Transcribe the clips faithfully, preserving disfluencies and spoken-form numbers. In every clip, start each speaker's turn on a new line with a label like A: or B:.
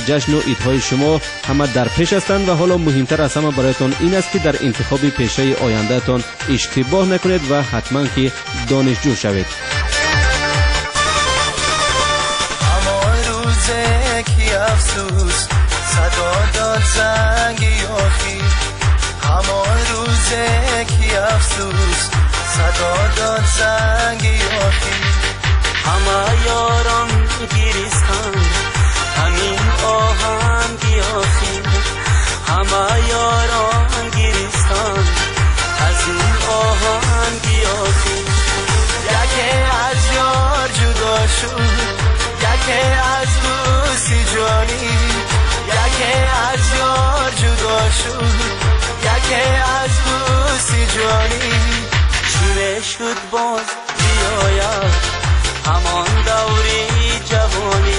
A: جشن و عیدهای شما همه در پیش هستند و حالا مهمتر از همه برایتان این است که در انتخاب پیشه آیندهتان اشتباه نکنید و حتما که دانشجو شوید.
B: افسوس صدا داد زنگی آخی همان روزه کی افسوس صدا داد زنگی آخی همه یاران گریستان همین آهنگی آخی همه یاران گریستان از این آهنگی آخی یکی از یار جدا شد یکی از دوستی جانی یکی از یار جدا شد یکی از دوستی جانی چی شد باز بیاید همان دوری جوانی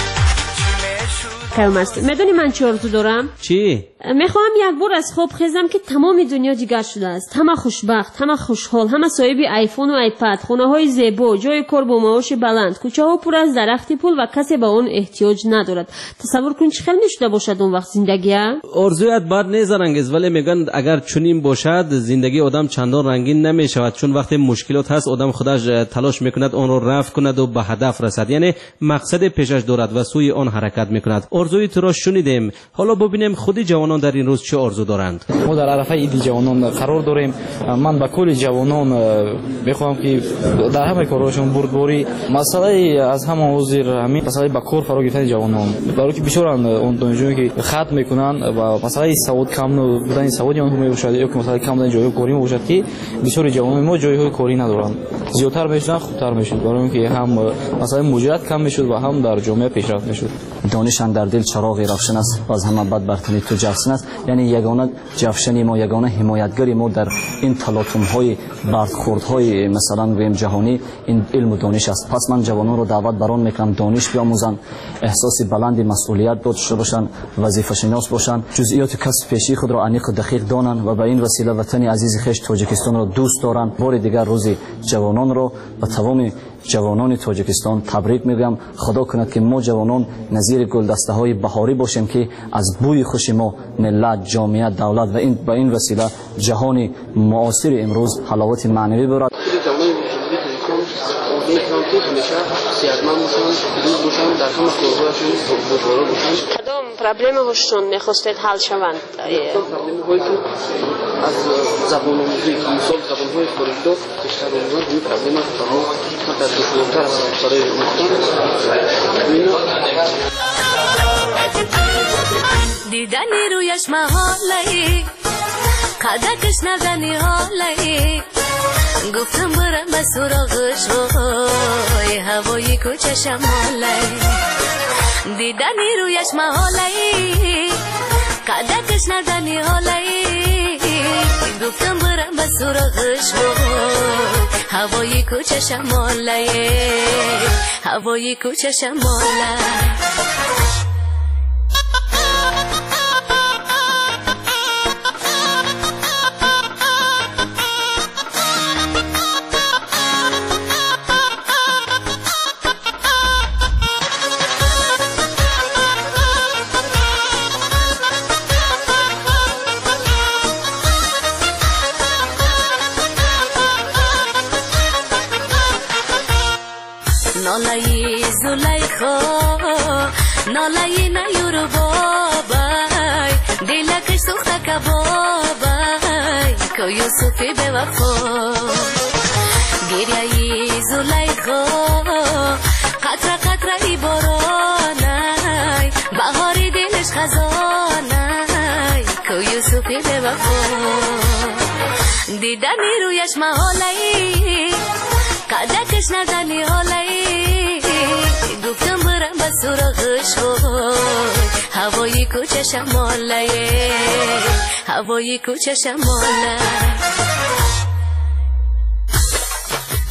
C: پیام است. میدونی من چه آرزو دارم؟
A: چی؟
C: میخوام یک بار از خواب خیزم که تمام دنیا جگر شده است. همه خوشبخت، همه خوشحال، همه صاحب آیفون و آیپد، خونه های زیبا، جای کار با معاش بلند، کوچه ها پر از درخت پول و کسی به اون احتیاج ندارد. تصور کن چه خیلی میشده باشد اون وقت زندگی.
A: آرزویت بد نیست رنگیز، ولی میگن اگر چنین باشد زندگی آدم چندان رنگین نمیشود، چون وقتی مشکلات هست آدم خودش تلاش میکند آن را رفع کند و به هدف رسد، یعنی مقصد پیشش دارد و سوی آن حرکت میکند. آرزوی تو را شنیدیم، حالا ببینیم خودی جوانان در این روز چه آرزو دارند.
D: ما در عرفه عید جوانان قرار داریم. من با کل جوانان میخوام که در همه کارهاشون بردباری مسئله از همه حضور همین مسئله با کار فرا گرفتن جوانان، برای که بسیار اون دانشجویی که خط میکنن و مسئله سواد کم بودن سوادی اونها میباشد یا که مسئله کم بودن جای کاری میباشد که بسیار جوانان ما جای کاری ندارن، زیادتر میشن خوبتر میشد، برای اینکه هم مسئله مجرد کم میشد و هم در جامعه پیشرفت میشد.
E: دانش در دل چراغ روشن است و از همه بدبختنی تو جفسن است، یعنی یگانه جفشنی ما، یگانه حمایتگری ما در این تلاطم های برخورد های مثلا گویم جهانی این علم و دانش است. پس من جوانان رو دعوت بران میکنم دانش بیاموزن، احساس بلند مسئولیت داشته باشن، وظیفه شناس باشن، جزئیات کسب پیشی خود را عمیق و دقیق دانن و به این وسیله وطن عزیز خویش تاجیکستان را دوست دارن. بار دیگر روز جوانان را و تمام جوانان تاجیکستان تبریک میگم. خدا کند که ما جوانان نظیر گلدسته های بهاری باشیم که از بوی خوش ما ملت، جامعه، دولت و این با این وسیله جهان معاصر امروز حلاوت معنوی برد.
C: کدام پرابلم هاشون میخواستید حل شوند؟
F: پرابلم هایی که از زبان آموزی مثال زبان های خارجی بیشتر آموزن این پرابلم برای ما در دشوارتر است برای
G: دیدنی رویش محاله قدکش نزنی حاله گفتم برم به سراغش وای هوای کوچه شماله دیدنی رویش محاله قدکش نزنی حاله گفتم برم به سراغش وای هوای کوچه شماله هوای کوچه شماله نالای زلیخا نالای نیورو بابای دلکش سوخته کبابای که یوسفی به وفا گریه زلیخا قطره قطره بارانای بهاری دلش خزانای که یوسفی به وفا دیدنی رویش محالای قدکش ندنی حالی گفتم برم به سراغش وای هوای کوچه شماله هوای کوچه شماله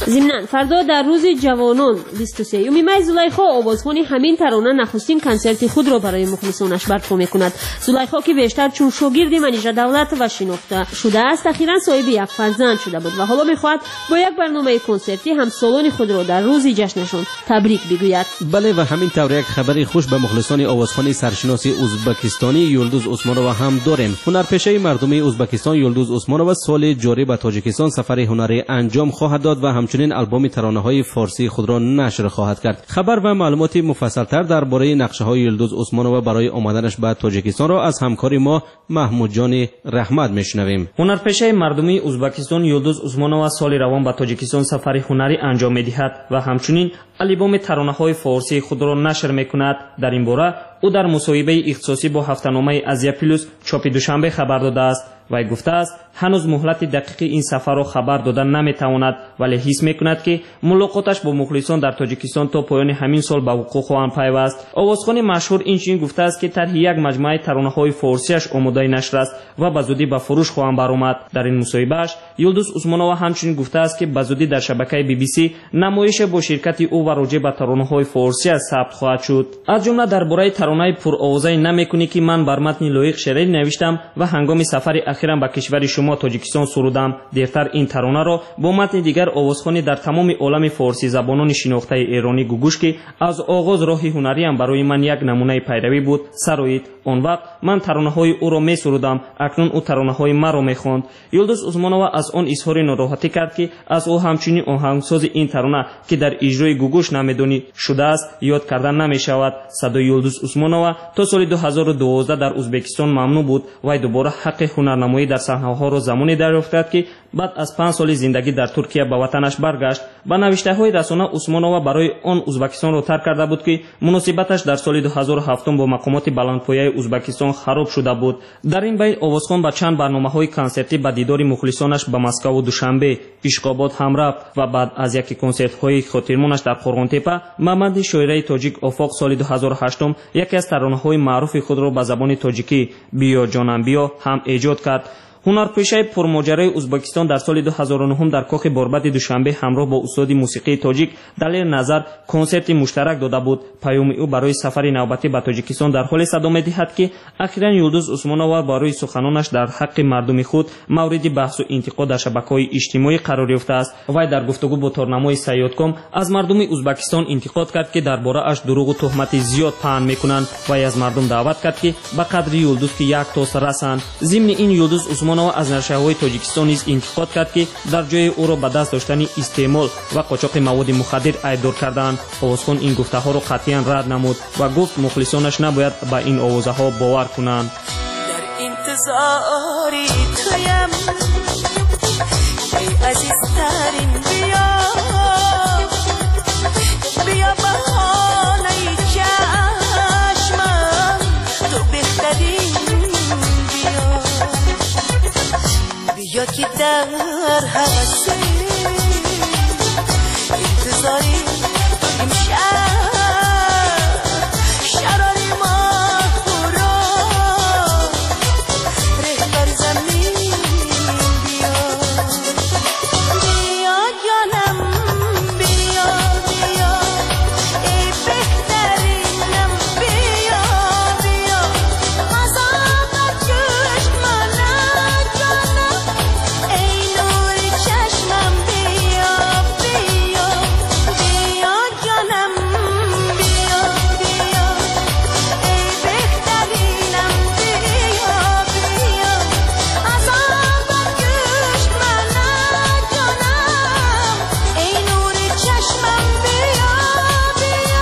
C: ضمناً فردا در روز جوانان بیست و سه مای زلیخا آوازخوان همین ترانه نخستین کنسرت خود را برای مخلصانش برپا میکند. زلیخا که بیشتر چون شاگرد منیژه دولت و شناخته شده است، اخیراً صاحب یک فرزند شده بود و حالا میخواهد با یک برنامه کنسرتی همسالان خود را در روز جشنشان تبریک بگوید.
A: بله و همین طور یک خبری خوش به مخلصان آوازخوان سرشناس ازبکستانی یلدوز عثمانووا هم داریم. هنرپیشه مردمی ازبکستان یلدوز عثمانووا سال جاری به تاجیکستان سفر هنری انجام خواهد داد و همچنین آلبوم ترانه‌های فارسی خود را نشر خواهد کرد. خبر و معلومات مفصل‌تر درباره نقشه‌های یلدوز عثمانووا برای آمدنش به تاجیکستان را از همکار ما محمود جان رحمت میشنویم.
H: هنرپیشه مردمی ازبکستان یلدوز عثمانووا سال روان به تاجیکستان سفر هنری انجام می‌دهد و همچنین آلبوم ترانه‌های فارسی خود را نشر می‌کند. در این باره او در مصاحبه اختصاصی با هفته‌نامه آزیا پلوس چاپ دوشنبه خبر داده است. وی گفته است هنوز مهلت دقیق این سفر را خبر دادن نمیتواند، ولی حس میکند که ملاقاتش با مخلصان در تاجیکستان تا پایان همین سال به وقوع خواهد پیوست. آوازخوان مشهور اینچنین گفته است که طرح یک مجموعه ترانه‌های فارسیش آماده نشر است و به زودی به فروش خواهد برآمد. در این مصاحبهش یلدوز عثمانووا همچنین گفته است که به زودی در شبکه بی بی سی نمایش با شرکت او و راجع به ترانه‌های فارسی ثبت خواهد شد. از جمله درباره ترانه پرآوازه نمیکنی که من بر متن لایق شعری نوشتم و هنگام سفر اخیرم به کشور شما تاجیکستان سرودم. دیرتر این ترانه را با متن دیگر آوازخوانی در تمام عالم فارسی زبانان شناخته ایرانی گوگوش که از آغاز راه هنری هم برای من یک نمونه پیروی بود سرایید. آن وقت من ترانه‌های او را می‌سرودم، اکنون او ترانه‌های مرا می‌خواند. یلدوز عثمانووا از آن اظهار ناراحتی کرد که از او همچنین آهنگساز این ترانه که در اجرای گوگوش نمیدونی شده است یاد کردن نمی‌شود. صدای یلدوز عثمانووا تا سال دو هزار و دوازده در ازبکستان ممنوع بود و دوباره حق هنرنمایی در صحنه‌ها را زمانی دریافت کرد که بعد از پنج سال زندگی در ترکیه به وطنش برگشت. با نوشته‌های رسانه عثمانووا برای آن ازبکستان را ترک کرده بود که مناسبتش در سال دو هزار و هفت با مقامات بلندپایه ازبکستان خراب شده بود. در این بین آوازخوان با چند برنامه‌های کنسرتی به دیدار مخلصانش به مسکو و دوشنبه، اشقاباد هم رفت و بعد از یکی کنسرت‌های خاطرمانش در قرغانتپه محمد شاعره تاجیک آفاق سال دو هزار و هشت یکی از ترانه‌های معروف خود را به زبان تاجیکی بیا جانم بیا هم ایجاد کرد. هنرپیشه پرماجرای ازبکستان در سال دو هزار و نه در کاخ باربد دوشنبه همراه با استاد موسیقی تاجیک دلیل نظر کنسرت مشترک داده بود. پیام او برای سفر نوبتی به تاجیکستان در حال صدا می‌دهد که اخیراً یلدوز عثمانووا برای سخنانش در حق مردم خود مورد بحث و انتقاد در شبکه‌های اجتماعی قرار یافته است. وی در گفتگو با تارنمای سیاد کام از مردم ازبکستان انتقاد کرد که درباره اش دروغ و تهمت زیاد پهن می‌کنند و از مردم دعوت کرد که به قدر یلدوز که یک تاس رسند. ضمن این یلدوز عثمانووا از نشریه‌های تاجیکستان نیز انتقاد کرد که در جای او را به دست داشتن استعمال و قاچاق مواد مخدر ایدار کردند. آوازخوان این گفته‌ها را قطعاً رد نمود و گفت مخلصانش نباید به این آوازها باور کنند.
B: در انتظاری تویم ای عزیزترین بیا بیا بهانه چشمم تو بهترین بیا که در حوث انتظاری امشب شراری ماهورا ره بر زمین بیا بیا جانم بیا بیا ای بهترینم بیا بیا عذاب چشمانم جانم ای نور چشمم بیا بیا بیا جانم بیا بیا ای بهترینم بیا بیا عذاب چشمانم جانم ای نور چشمم بیا بیا.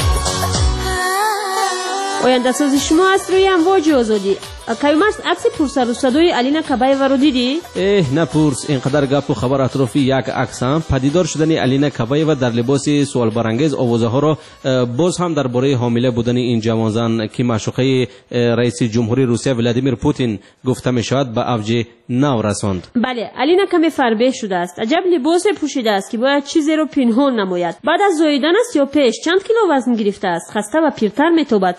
C: آینده سازی شما است روی امواج آزادی. کیومرس عکس پرسر و صدای الینا کبایوا رو دیدی؟
A: اه نپرس، اینقدر گپ و خبر اطرافی یک عکس هم پدیدار شدن الینا کبایوا در لباس سوال برانگیز آوازه ها را باز هم درباره حامله بودن این جوانزن که معشوقه رئیس جمهوری روسیه ولادیمیر پوتین گفته می شود به اوج نو رساند.
C: بله، الینا کمی فربه شده است. عجب لباس پوشیده است که باید چیزی رو پنهان نماید. بعد از زاییدن است یا پیش چند کیلو وزن گرفته است. خسته و پیرتر میتابد. این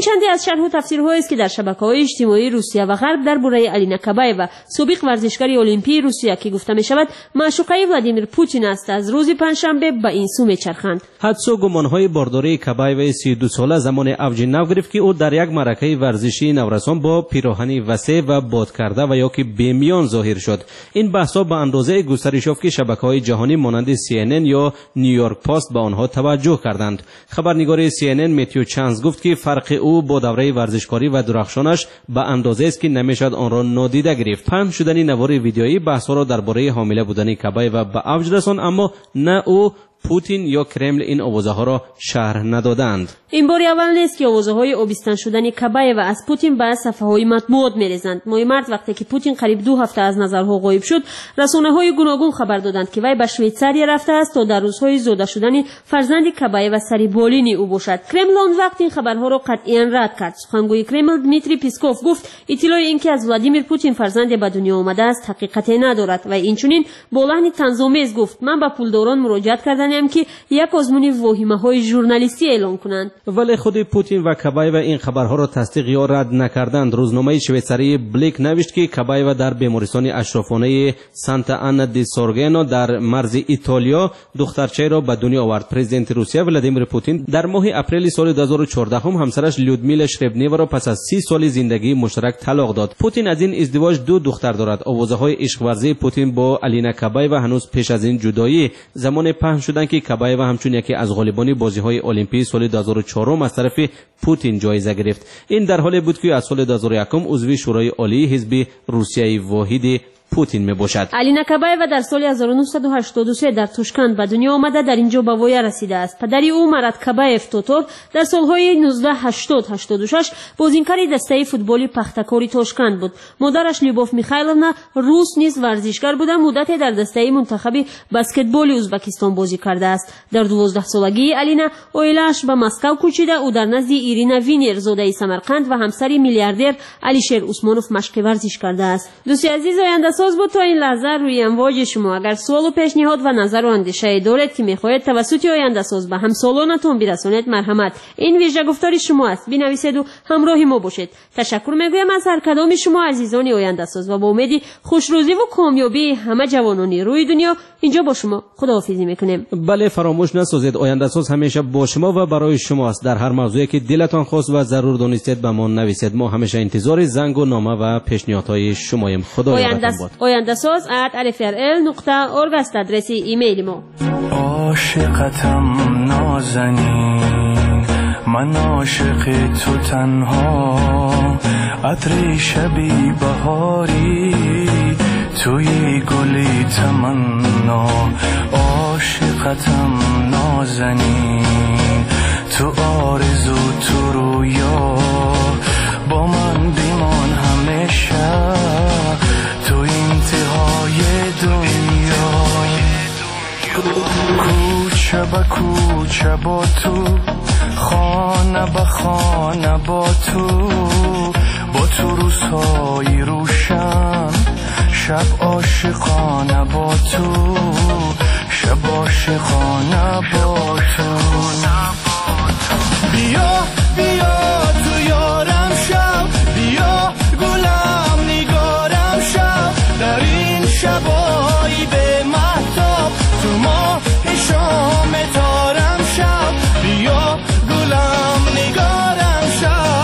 C: چندی از شرح و تفسیرهایی است که در شبکه‌های اجتماعی روسیه و غرب درباره الینا کابایوا سابق ورزشکار المپی روسیه که گفته می شود معشوقه ولادیمیر پوتین است از روز پنجشنبه به این سو میچرخند.
A: حدس و گمان‌های بارداری کابایوا سی و دو ساله زمان اوج نو گرفت که او در یک معرکه ورزشی نورسان با پیراهنی وسیع و باد کرده و یا که بیمیان ظاهر شد. این بحث‌ها به اندازه گسترش یافت که شبکه‌های جهانی مانند سی ان ان یا نیویورک پست به آنها توجه کردند. خبرنگار سی ان ان متیو چانز گفت که فرق او با دوره ورزشکاری و درخشانش به اندازه است که نمیشد آن را نادیده گرفت. پخش شدن نوار ویدیویی بحث‌ها را درباره حامله بودن کابایوا به اوج رساند، اما نه او، پوتین یا کرمل این آوازه ها را شرح ندادند.
C: این بار اول نیست که آوازه های آبستن شدن کابایوا از پوتین به صفحه های مطبوعات میریزند. ماه مارس وقتی که پوتین قریب دو هفته از نظرها غایب شد، رسانه های گوناگون خبر دادند که وی به شویتزاریا رفته است تا در روزهای زاده شدن فرزند کابایوا سری بالینی او باشد. کرمل آن وقت این خبرها را قطعا رد کرد. سخنگوی کرمل دمیتری پیسکوف گفت اطلاع اینکه از ولادیمیر پوتین فرزند به دنیا آمده است حقیقت ندارد و اینچنین با لحن طنزآمیز گفت من به پولداران مراجعه کردم که یک آزمون واهمه‌های ژورنالیستی اعلام کنند.
A: ولی خود پوتین و کابایوا این خبرها را تصدیق یا رد نکردند. روزنامه شویتزاری بلیک نوشت که کابایوا در بیمارستان اشرافانه سانتا آنا دی سورگنو در مرز ایتالیا دخترچه را به دنیا آورد. پرزیدنت روسیه ولادیمیر پوتین در ماه اپریل سال دو هزار و چهارده هم همسرش لودمیلا شربنیوا را پس از سی سال زندگی مشترک طلاق داد. پوتین از این ازدواج دو دختر دارد. آوازه‌های عشق ورزی پوتین با الینا کابایوا هنوز پیش از این جدایی زمان پهن شدند که کابایوا همچون یکی از غالبان بازی‌های المپی سال دو هزار و چهار از طرف پوتین جایزه گرفت. این در حالی بود که از سال دو هزار و یک عضو شورای عالی حزب روسیه واحد پوتین می باشد.
C: الینا کابایوا در سال هزار و نهصد و هشتاد و سه در توشکند به دنیا آمده در اینجا به وای رسیده است. پدری او مراد کابایف توتور در سالهای نوزده هشتاد هشتاد و شش بازیکن دسته فوتبالی پختکاری توشکند بود. مادرش لیوبوف میخایلونا روس نیز ورزشکار بوده، مدتی در دسته منتخب بسکتبال ازبکستان بازی کرده است. در دوازده سالگی الینا اویلش به مسکو کوچیده. او در نزد ایرینا وینر زاده سمرقند و همسری میلیاردر علیشیر عثمانوف مشق ورزش کرده است. دوستی عزیز، آینده ساز بود تا این لحظه روی امواج شما. اگر سوال و پیشنهاد و نظر و اندیشه دارید که میخواهید توسط آینده ساز به همسالانتون برسانید، مرحمت این ویژه گفتاری شما است. بنویسید و همراه ما باشید. تشکر میگویم از هر کدام شما عزیزان آینده ساز و با امید خوشروزی و کامیابی همه جوانان روی دنیا اینجا با شما خداحافظی میکنیم.
A: بله، فراموش نسازید آینده ساز همیشه با شما و برای شماست. در هر موضوعی که دلتان خواست و ضرور دانستید به ما نویسید. ما همیشه انتظار زنگ و نامه و پیشنهادهای شماییم. خدا یارتون باد.
C: آینده ساز ات الف ار ال نقطه اورگ است آدرس ایمیل ما.
I: عاشقتم نازنین، من عاشق تو تنها، عطر شبی بهاری توی گلی تمنا. عاشقتم نازنین، تو آرزو تو رویا، با من بیمان همیشه تو انتهای دنیا. کوچه با کوچه با تو، خانه با خانه با تو، با تو روزهای روشن، شب عاشقانه با تو، شب عاشقانه با تو. بیا بیا تو یارم شب، بیا گلم نگارم شب، در این شبایی به مهتاب تو ماه شام تارم شب، بیا گلم نگارم شب.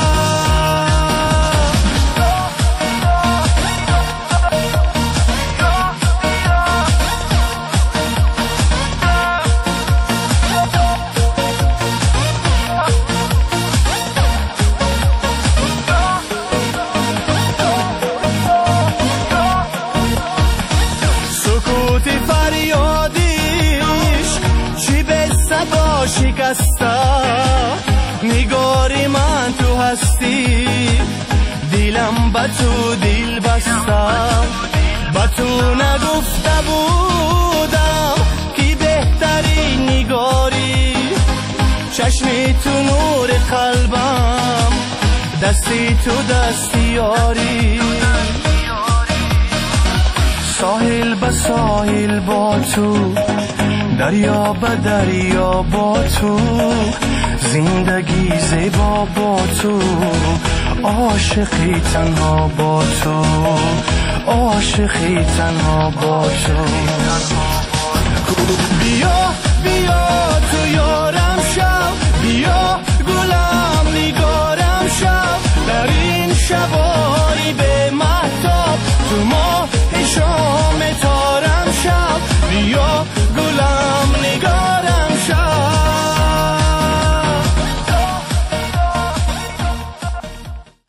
I: شکسته نگاری من تو هستی، دلم با تو دل بسته، با تو نگفته بودم که بهتری نگاری، چشمی تو نور قلبم، دستی تو دستیاری، ساحل با ساحل با تو، دریا با دریا با تو، زندگی زیبا با تو، عاشقی تنها با تو، عاشقی تنها با تو. بیا بیا تو یارم شو، بیا گلم نگارم شو، در این شبای به مهتاب تو ماه شام تارم شو. بیا